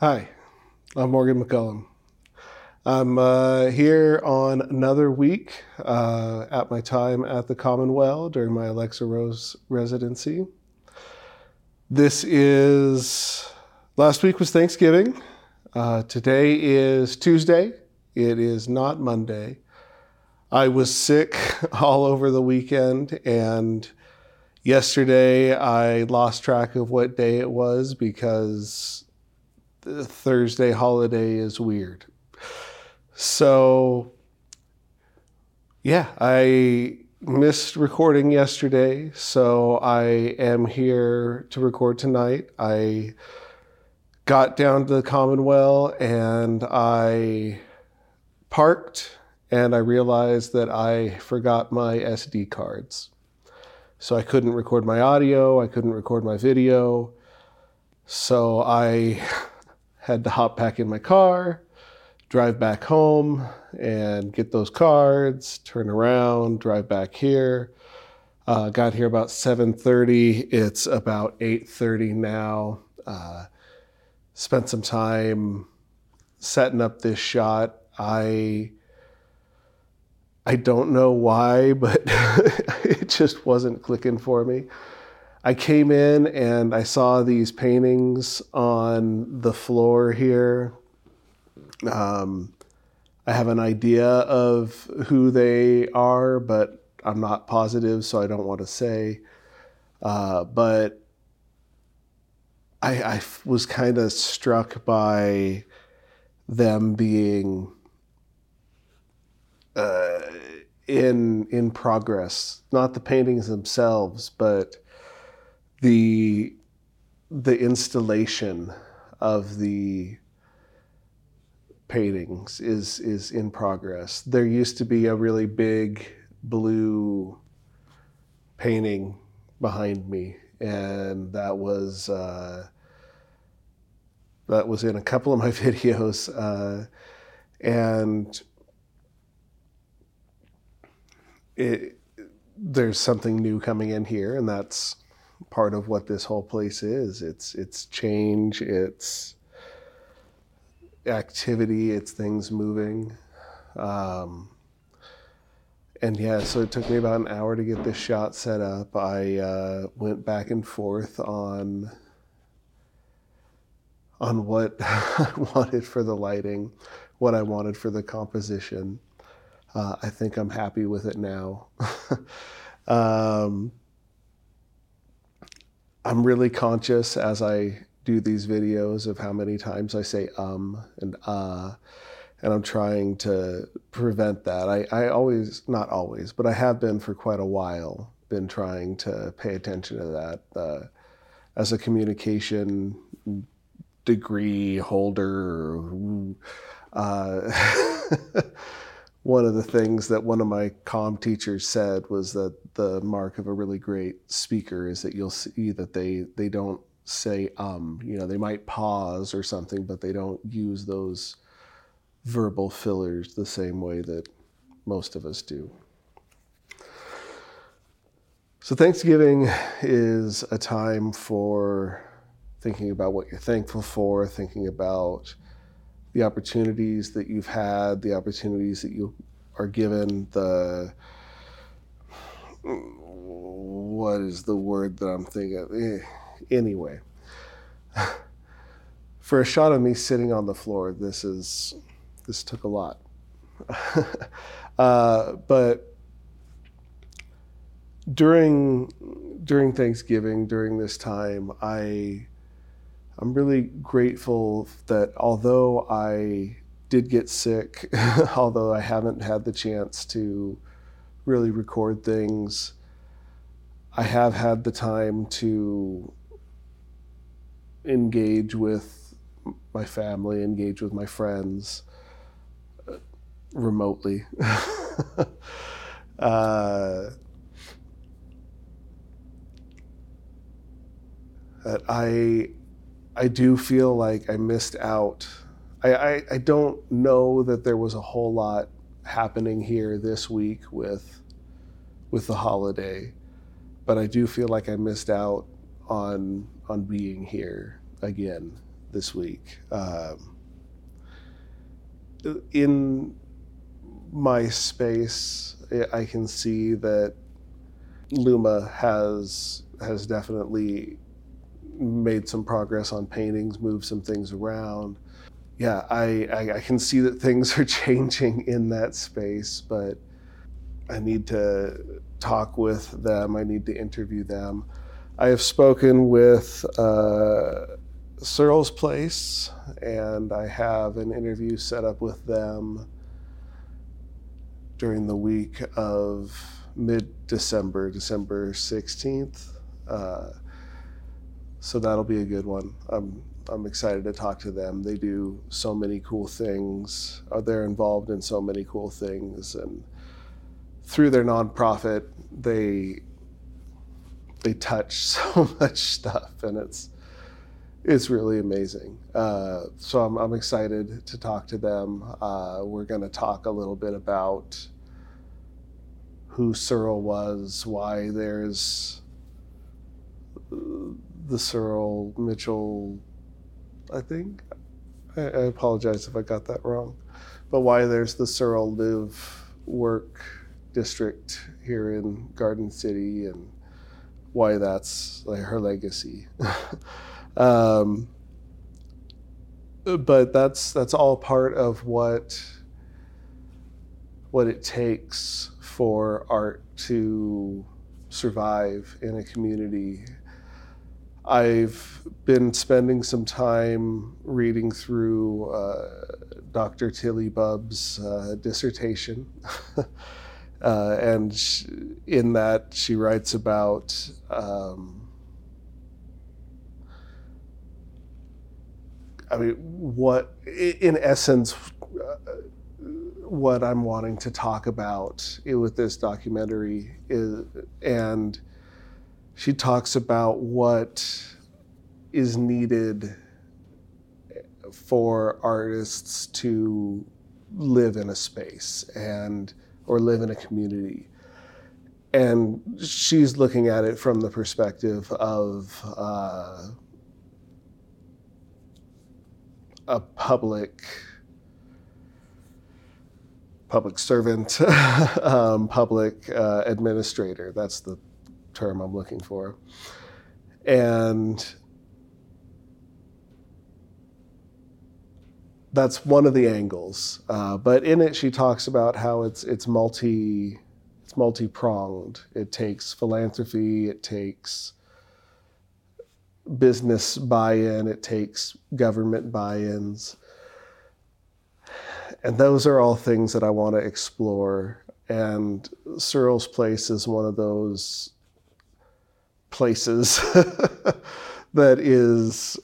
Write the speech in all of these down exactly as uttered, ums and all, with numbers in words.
Hi, I'm Morgan McCullum. I'm uh, here on another week uh, at my time at the Commonwealth during my Alexa Rose residency. This is, last week was Thanksgiving. Uh, today is Tuesday. It is not Monday. I was sick all over the weekend, and yesterday I lost track of what day it was because the Thursday holiday is weird. So, yeah, I missed recording yesterday, so I am here to record tonight. I got down to the Commonwealth and I parked, and I realized that I forgot my S D cards. So I couldn't record my audio, I couldn't record my video. So I had to hop back in my car, drive back home and get those cards, turn around, drive back here. Uh, got here about seven thirty. It's about eight thirty now. Uh, spent some time setting up this shot. I I don't know why, but it just wasn't clicking for me. I came in and I saw these paintings on the floor here. Um, I have an idea of who they are, but I'm not positive, so I don't want to say. Uh, but I, I was kind of struck by them being uh, in in progress. Not the paintings themselves, but the the installation of the paintings is is in progress. There used to be a really big blue painting behind me, and that was uh, that was in a couple of my videos, uh, and it, there's something new coming in here, and that's part of what this whole place is. It's it's change. It's activity, it's things moving. Um, and yeah, so it took me about an hour to get this shot set up. I uh, went back and forth on on what I wanted for the lighting, what I wanted for the composition. Uh, I think I'm happy with it now. um, I'm really conscious as I do these videos of how many times I say um and uh, and I'm trying to prevent that. I, I always, not always, but I have been for quite a while, been trying to pay attention to that. Uh, as a communication degree holder, uh, one of the things that one of my comm teachers said was that the mark of a really great speaker is that you'll see that they, they don't say um, you know, they might pause or something, but they don't use those verbal fillers the same way that most of us do. So Thanksgiving is a time for thinking about what you're thankful for, thinking about the opportunities that you've had, the opportunities that you are given, the, what is the word that I'm thinking of? Eh, anyway. For a shot of me sitting on the floor, this is, this took a lot. uh, but during during Thanksgiving, during this time, I I'm really grateful that although I did get sick, although I haven't had the chance to really record things, I have had the time to engage with my family, engage with my friends uh, remotely. uh, I I do feel like I missed out. I, I, I don't know that there was a whole lot happening here this week with with the holiday, but I do feel like I missed out on on being here again this week. Um, in my space, I can see that Luma has has definitely made some progress on paintings, moved some things around. Yeah, I, I, I can see that things are changing in that space, but I need to talk with them. I need to interview them. I have spoken with uh, Searle's Place, and I have an interview set up with them during the week of mid-December, December sixteenth. Uh, so that'll be a good one. I'm I'm excited to talk to them. They do so many cool things. They're involved in so many cool things, and through their nonprofit, they they touch so much stuff, and it's it's really amazing. Uh, so I'm I'm excited to talk to them. Uh, we're going to talk a little bit about who Searle was, why there's the Searle Mitchell, I think. I, I apologize if I got that wrong. But why there's the Searle Live Work District here in Garden City, and why that's like her legacy. um, but that's that's all part of what what it takes for art to survive in a community. I've been spending some time reading through uh, Doctor Tilly Bubb's uh, dissertation. uh, and sh- in that she writes about um, I mean, what, in essence, uh, what I'm wanting to talk about with this documentary is, and she talks about what is needed for artists to live in a space and or live in a community. And she's looking at it from the perspective of uh, a public public servant, um, public uh, administrator. That's the term I'm looking for. And that's one of the angles. Uh, but in it, she talks about how it's it's multi it's multi-pronged. It takes philanthropy, it takes business buy-in, it takes government buy-ins. And those are all things that I want to explore. And Searle's Place is one of those places that is,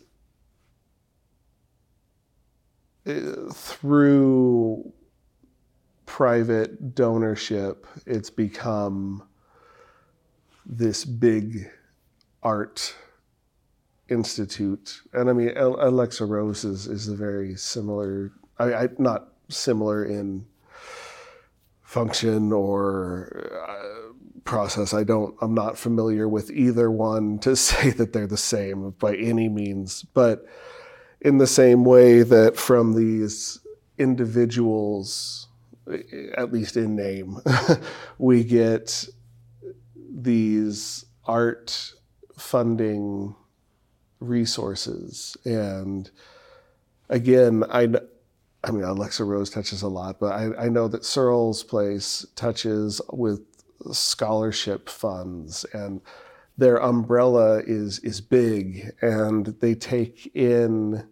through private donorship, it's become this big art institute. And I mean, Alexa Rose is, is a very similar, I, I not similar in function or uh, process. I don't, I'm not familiar with either one to say that they're the same by any means, but in the same way that from these individuals, at least in name, we get these art funding resources. And again, I I mean, Alexa Rose touches a lot, but I, I know that Searle's Place touches with scholarship funds, and their umbrella is is big, and they take in,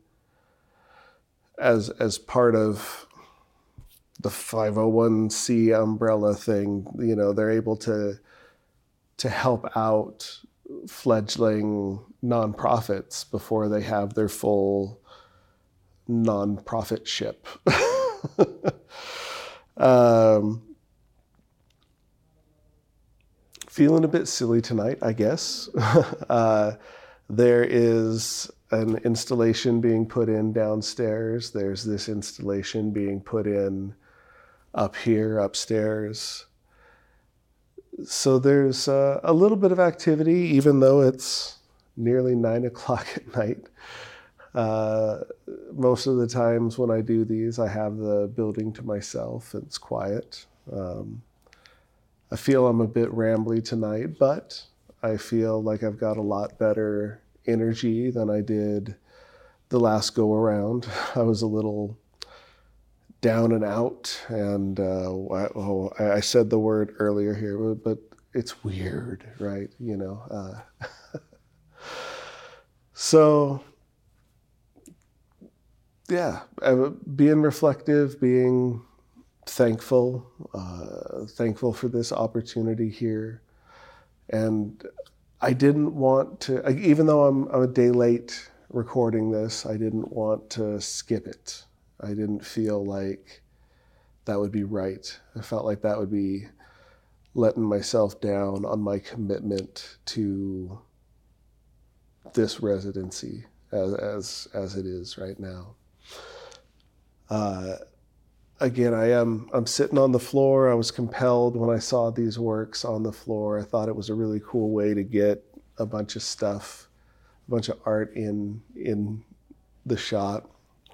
as as part of the five oh one c umbrella thing, you know, they're able to to help out fledgling nonprofits before they have their full nonprofit ship. um, feeling a bit silly tonight, I guess. uh, there is an installation being put in downstairs. There's this installation being put in up here, upstairs. So there's uh, a little bit of activity, even though it's nearly nine o'clock at night. Uh, most of the times when I do these, I have the building to myself and it's quiet. Um, I feel I'm a bit rambly tonight, but I feel like I've got a lot better energy than I did the last go around. I was a little down and out, and uh, oh, I said the word earlier here, but it's weird, right? You know. Uh, so, yeah, being reflective, being thankful, uh, thankful for this opportunity here, and I didn't want to, even though I'm, I'm a day late recording this, I didn't want to skip it. I didn't feel like that would be right. I felt like that would be letting myself down on my commitment to this residency as as, as it is right now. Uh, again, I am I'm sitting on the floor. I was compelled when I saw these works on the floor. I thought it was a really cool way to get a bunch of stuff, a bunch of art in in the shot.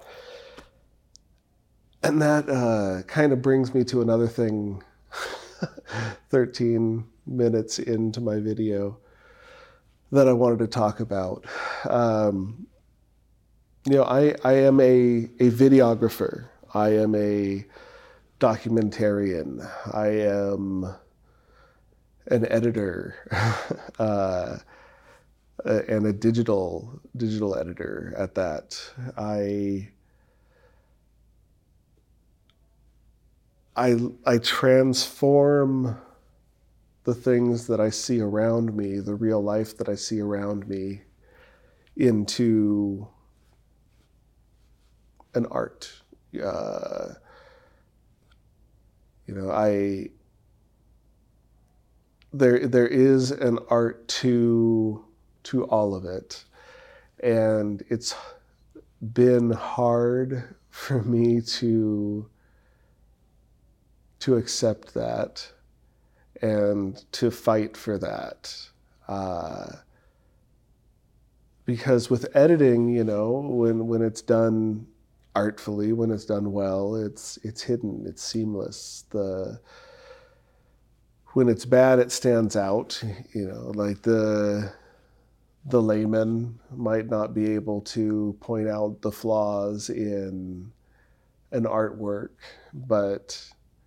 And that uh, kind of brings me to another thing thirteen minutes into my video that I wanted to talk about. Um, you know, I, I am a, a videographer. I am a documentarian. I am an editor uh, and a digital digital editor at that. I I, I transform the things that I see around me, the real life that I see around me, into an art. Uh, you know, I there there is an art to to all of it, and it's been hard for me to to accept that and to fight for that. Uh, because with editing, you know, when, when it's done artfully, when it's done well, it's it's hidden, it's seamless. The when it's bad, it stands out. You know, like the the layman might not be able to point out the flaws in an artwork, but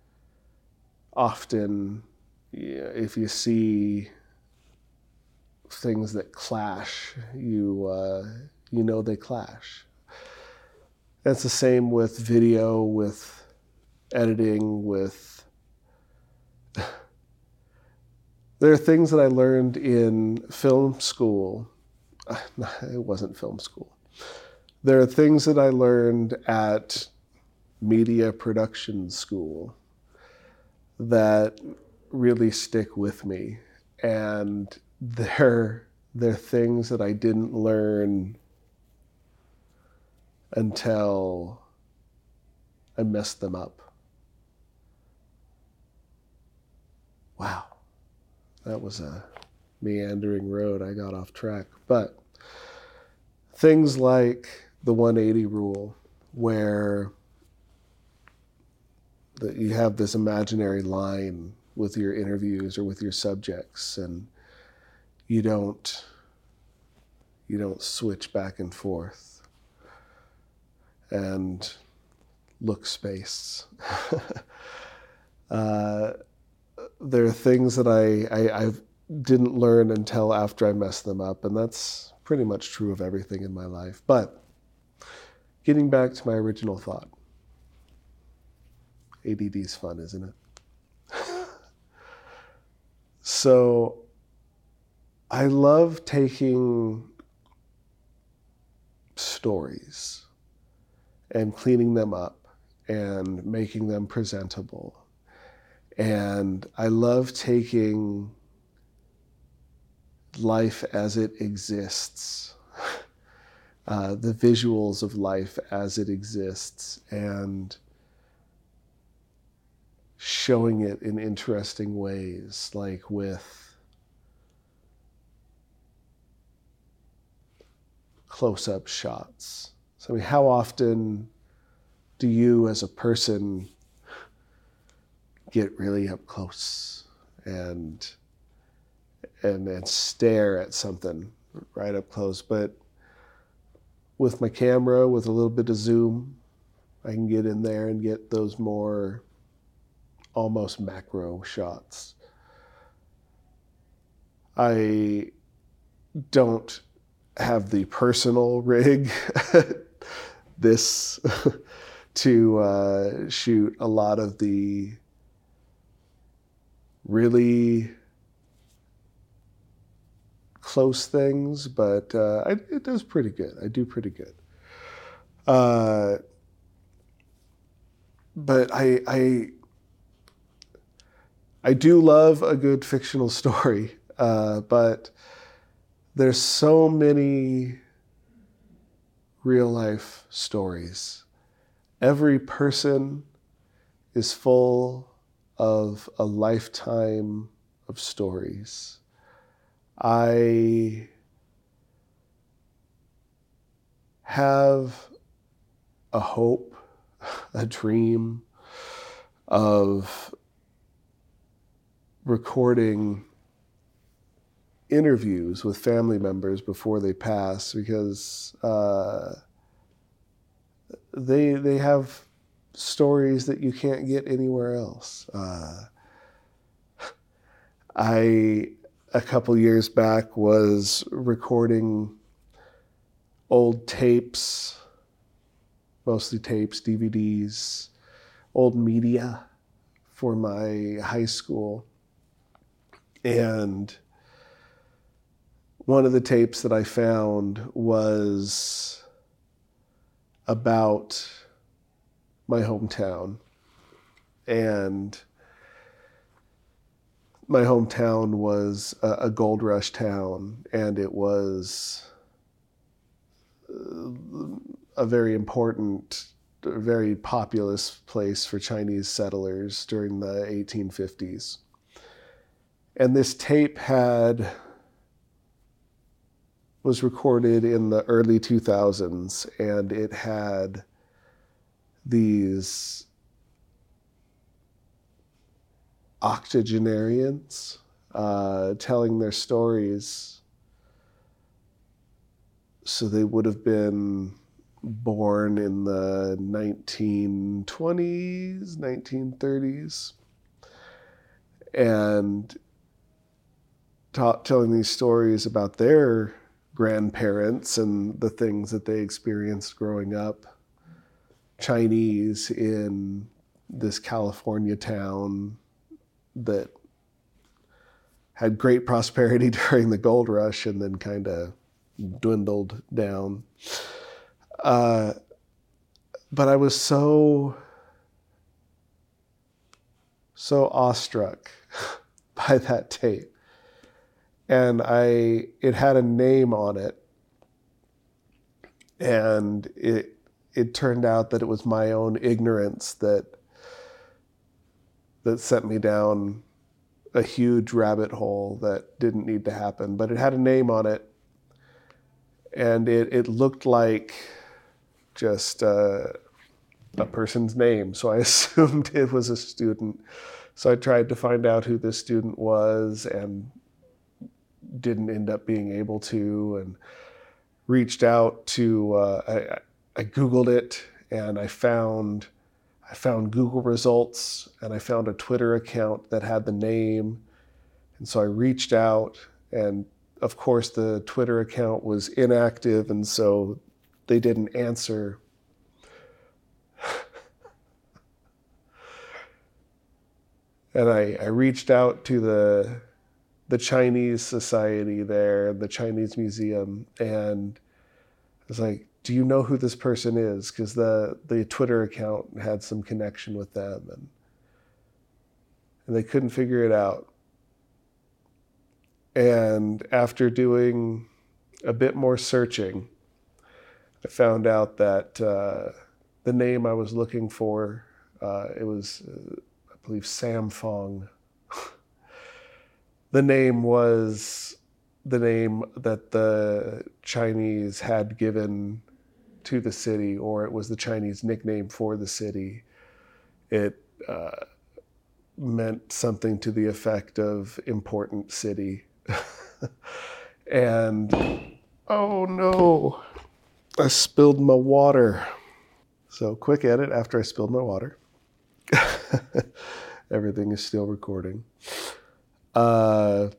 often, yeah, if you see things that clash, you uh, you know they clash. That's the same with video, with editing, with... There are things that I learned in film school. It wasn't film school. There are things that I learned at media production school that really stick with me. And they're, they're things that I didn't learn until I messed them up. Wow, that was a meandering road. I got off track. But things like the one eighty rule, where that you have this imaginary line with your interviews or with your subjects, and you don't you don't switch back and forth and look space. uh, there are things that I, I I didn't learn until after I messed them up, and that's pretty much true of everything in my life. But getting back to my original thought, A D D's fun, isn't it? So I love taking stories and cleaning them up and making them presentable. And I love taking life as it exists, uh, the visuals of life as it exists, and showing it in interesting ways, like with close-up shots. So I mean, how often do you as a person get really up close and and and stare at something right up close? But with my camera, with a little bit of zoom, I can get in there and get those more almost macro shots. I don't have the personal rig this to uh, shoot a lot of the really close things, but uh, I, it does pretty good. I do pretty good. Uh, but I, I, I do love a good fictional story, uh, but there's so many real life stories. Every person is full of a lifetime of stories. I have a hope, a dream of recording interviews with family members before they pass, because uh, they they have stories that you can't get anywhere else. Uh, I, a couple years back, was recording old tapes, mostly tapes, D V Ds, old media for my high school. And one of the tapes that I found was about my hometown. And my hometown was a, a gold rush town, and it was a very important, very populous place for Chinese settlers during the eighteen fifties. And this tape had was recorded in the early two thousands, and it had these octogenarians uh, telling their stories. So they would have been born in the nineteen twenties, nineteen thirties, and ta- telling these stories about their grandparents and the things that they experienced growing up Chinese in this California town that had great prosperity during the gold rush and then kind of dwindled down. Uh, but I was so, so awestruck by that tape. And I, it had a name on it. And it, it turned out that it was my own ignorance that, that sent me down a huge rabbit hole that didn't need to happen. But it had a name on it. And it, it looked like just uh, a person's name. So I assumed it was a student. So I tried to find out who this student was and didn't end up being able to, and reached out to, uh, I, I Googled it, and I found, I found Google results, and I found a Twitter account that had the name. And so I reached out, and of course the Twitter account was inactive, and so they didn't answer. And I, I reached out to the the Chinese society there, the Chinese museum, and I was like, do you know who this person is? Because the, the Twitter account had some connection with them, and, and they couldn't figure it out. And after doing a bit more searching, I found out that uh, the name I was looking for, uh, it was, uh, I believe, Sam Fong. The name was the name that the Chinese had given to the city, or it was the Chinese nickname for the city. It uh, meant something to the effect of important city. And, oh no, I spilled my water. So quick edit after I spilled my water. Everything is still recording. Uh,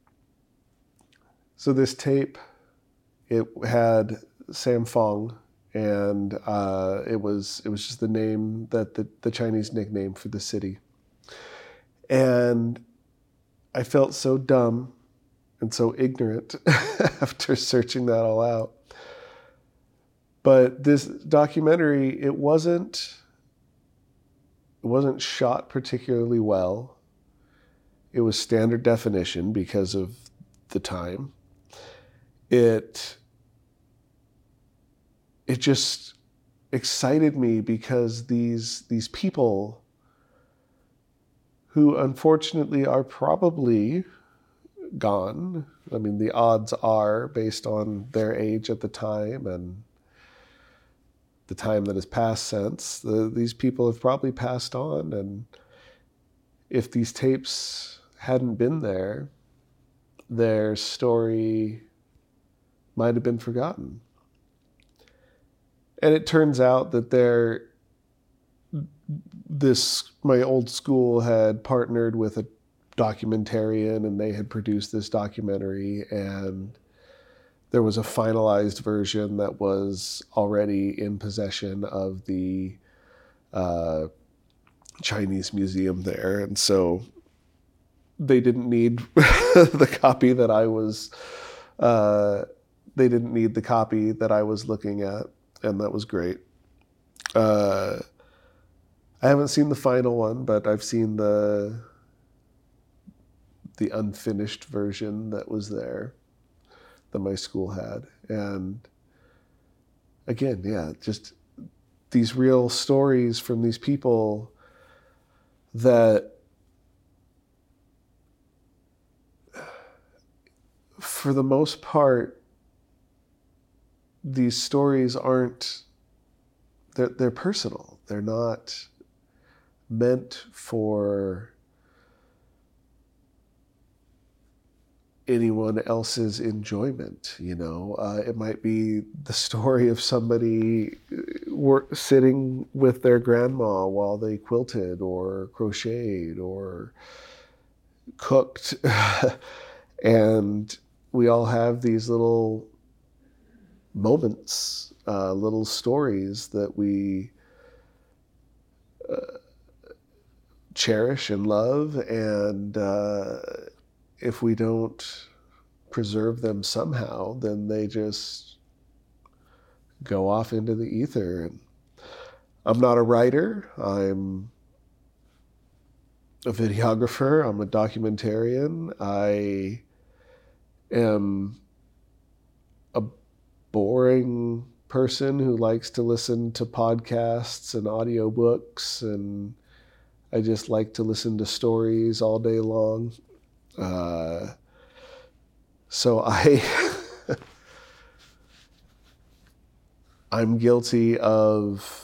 so this tape, it had Sam Fong, and uh, it was it was just the name that the, the Chinese nickname for the city. And I felt so dumb and so ignorant after searching that all out. But this documentary, it wasn't it wasn't shot particularly well. It was standard definition because of the time. It it just excited me because these these people who unfortunately are probably gone. I mean, the odds are based on their age at the time and the time that has passed since. The, these people have probably passed on, and if these tapes hadn't been there, their story might have been forgotten. And it turns out that they're, this, my old school had partnered with a documentarian, and they had produced this documentary, and there was a finalized version that was already in possession of the uh, Chinese museum there. And so they didn't need the copy that I was, uh, they didn't need the copy that I was looking at. And that was great. Uh, I haven't seen the final one, but I've seen the the unfinished version that was there, that my school had. And again, yeah, just these real stories from these people that, for the most part, these stories aren't, they're, they're personal. They're not meant for anyone else's enjoyment, you know. Uh, it might be the story of somebody work, sitting with their grandma while they quilted or crocheted or cooked. And we all have these little moments, uh, little stories that we uh, cherish and love, and uh, if we don't preserve them somehow, then they just go off into the ether. And I'm not a writer. I'm a videographer. I'm a documentarian. I am a boring person who likes to listen to podcasts and audiobooks, and I just like to listen to stories all day long. Uh, so I, I'm guilty of,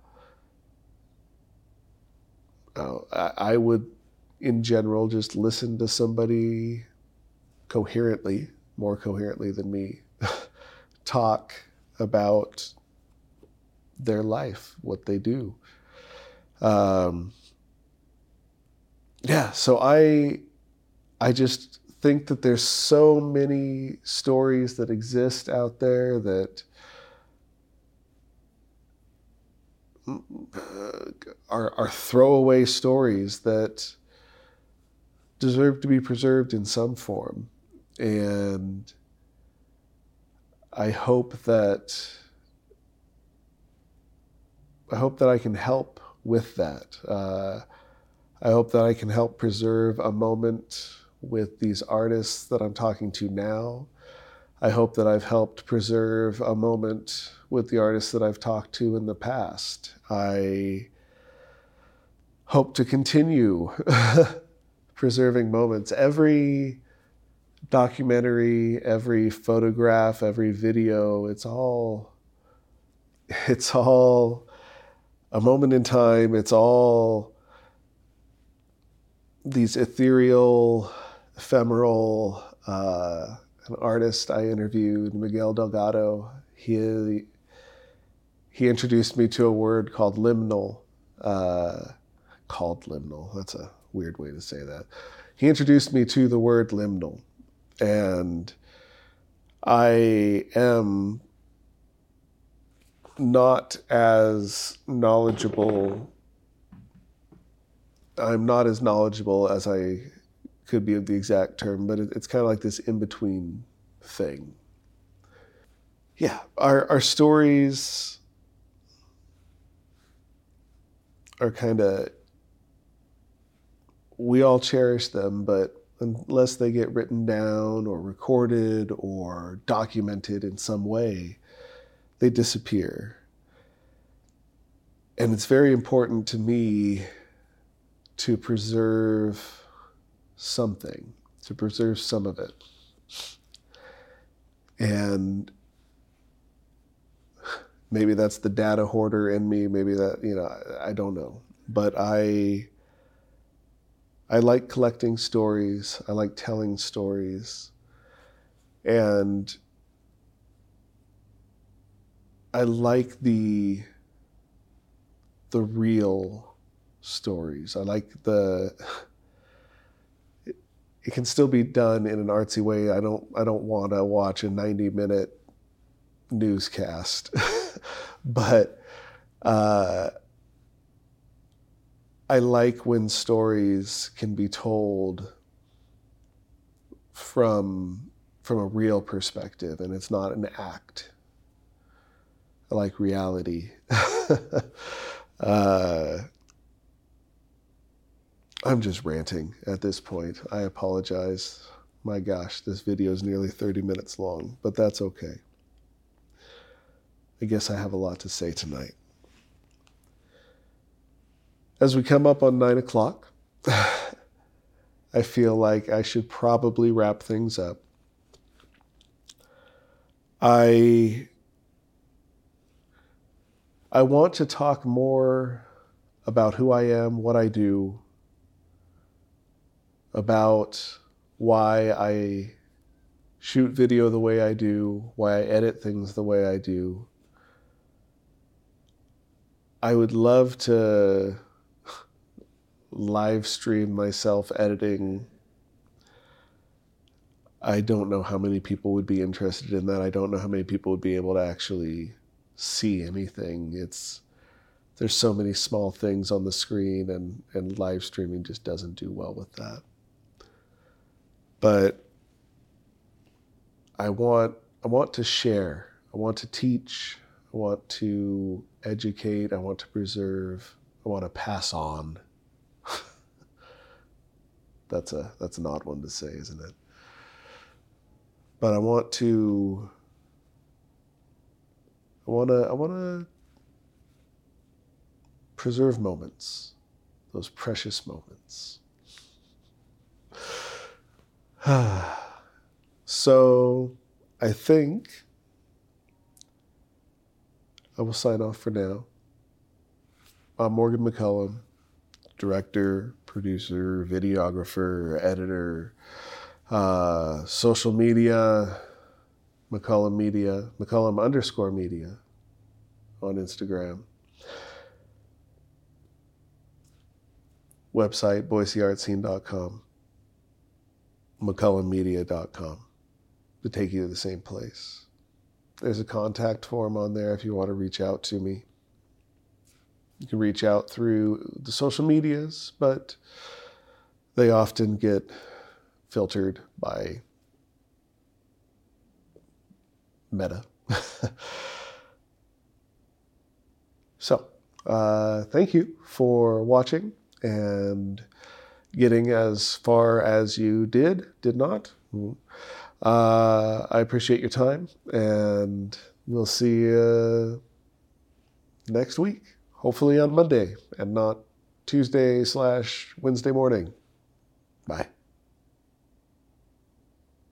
uh, I, I would, in general, just listen to somebody coherently, more coherently than me, talk about their life, what they do. Um, yeah, so I, I just think that there's so many stories that exist out there that are, are throwaway stories that deserve to be preserved in some form. And I hope that I hope that I can help with that. Uh, I hope that I can help preserve a moment with these artists that I'm talking to now. I hope that I've helped preserve a moment with the artists that I've talked to in the past. I hope to continue preserving moments. Every documentary, every photograph, every video, it's all, it's all a moment in time. It's all these ethereal, ephemeral, uh, an artist I interviewed, Miguel Delgado, he, he introduced me to a word called liminal, uh, called liminal, that's a weird way to say that. He introduced me to the word liminal, and I am not as knowledgeable, I'm not as knowledgeable as I could be of the exact term, but it, it's kind of like this in-between thing. Yeah, our, our stories are kind of, we all cherish them, but unless they get written down or recorded or documented in some way, they disappear. And it's very important to me to preserve something, to preserve some of it. And maybe that's the data hoarder in me, maybe that, you know, I, I don't know. But I, I like collecting stories, I like telling stories, and I like the, the real stories. I like the, it, it can still be done in an artsy way. I don't, I don't want to watch a ninety minute newscast, but uh, I like when stories can be told from, from a real perspective, and it's not an act. I like reality. uh, I'm just ranting at this point. I apologize. My gosh, this video is nearly thirty minutes long, but that's okay. I guess I have a lot to say tonight. As we come up on nine o'clock, I feel like I should probably wrap things up. I, I want to talk more about who I am, what I do, about why I shoot video the way I do, why I edit things the way I do. I would love to live stream myself editing. I don't know how many people would be interested in that. I don't know how many people would be able to actually see anything. It's, there's so many small things on the screen, and, and live streaming just doesn't do well with that. But I want, I want to share. I want to teach. I want to educate. I want to preserve. I want to pass on. That's a, that's an odd one to say, isn't it? But I want to, I want to, I want to preserve moments, those precious moments. So I think I will sign off for now. I'm Morgan McCullum, director, producer, videographer, editor, uh, social media, McCullum Media, McCullum underscore media on Instagram. Website, boise art scene dot com, mccullum media dot com to take you to the same place. There's a contact form on there if you want to reach out to me. You can reach out through the social medias, but they often get filtered by Meta. So, uh, thank you for watching and getting as far as you did, did not. Uh, I appreciate your time, and we'll see you next week. Hopefully on Monday and not Tuesday slash Wednesday morning. Bye.